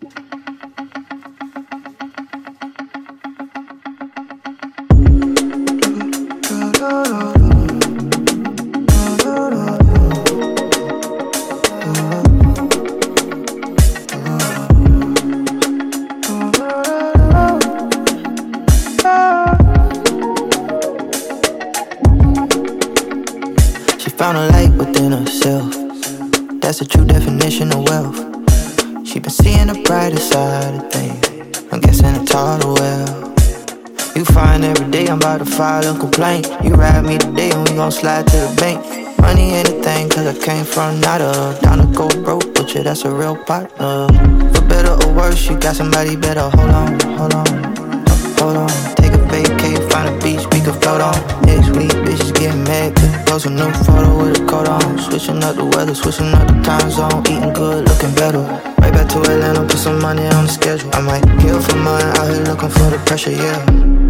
Found a light within herself. That's the true definition of wealth. She been seeing the brighter side of things. I'm guessing it's all the well. You find every day I'm about to file a complaint. You ride me today and we gon' slide to the bank. Money ain't a thing cause I came from nada. Down to go broke, but yeah, that's a real partner. For better or worse, you got somebody better. Hold on, hold on, hold on. Take a vacay, find a beach we can float on. Next week, bitches getting mad cause we post a new photo with a coat on. Switching up the weather, switching up the time zone. Eating good, looking better. Right back to Atlanta, put some money on the schedule. I might kill for mine, out here looking for the pressure, yeah.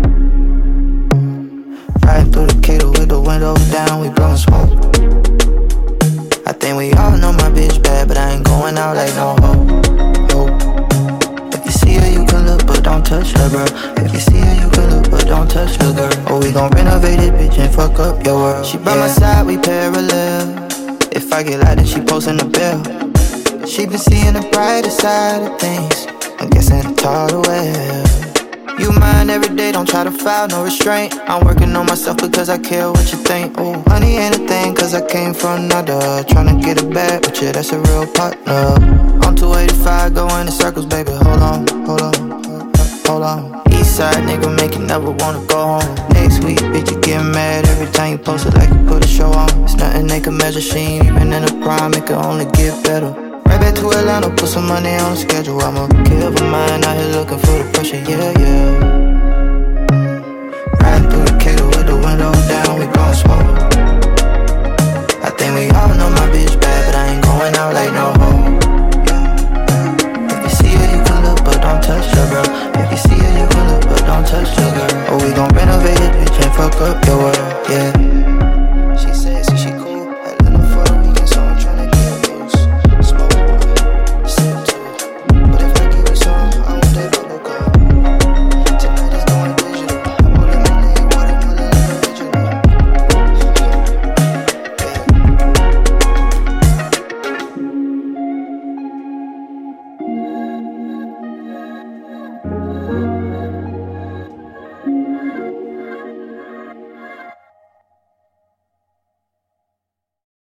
Riding through the Cato with the windows down, we blowing smoke. I think we all know my bitch bad, but I ain't going out like no hoe. If you see her, you can look, but don't touch her, girl. If you see her, you can look, but don't touch her, girl. Oh, we gon' renovate it, bitch, and fuck up your world. She by my side, we parallel. If I get loud, then she posting the bill. She been seeing the brighter side of things. I'm guessing it's all the well. You mine every day, don't try to file, no restraint. I'm working on myself because I care what you think. Oh, money ain't a thing cause I came from nada. Tryna get it back, but yeah, that's a real partner. On 285, going in circles, baby, hold on, hold on, hold on. Eastside nigga make you never wanna go home. Next week, bitch, you get mad every time you post it like you put a show on. It's nothing they can measure, she ain't even in the prime, it can only get better. Right back to Atlanta, put some money on the schedule. I'ma kill for mine, out here looking for the pressure, yeah, yeah.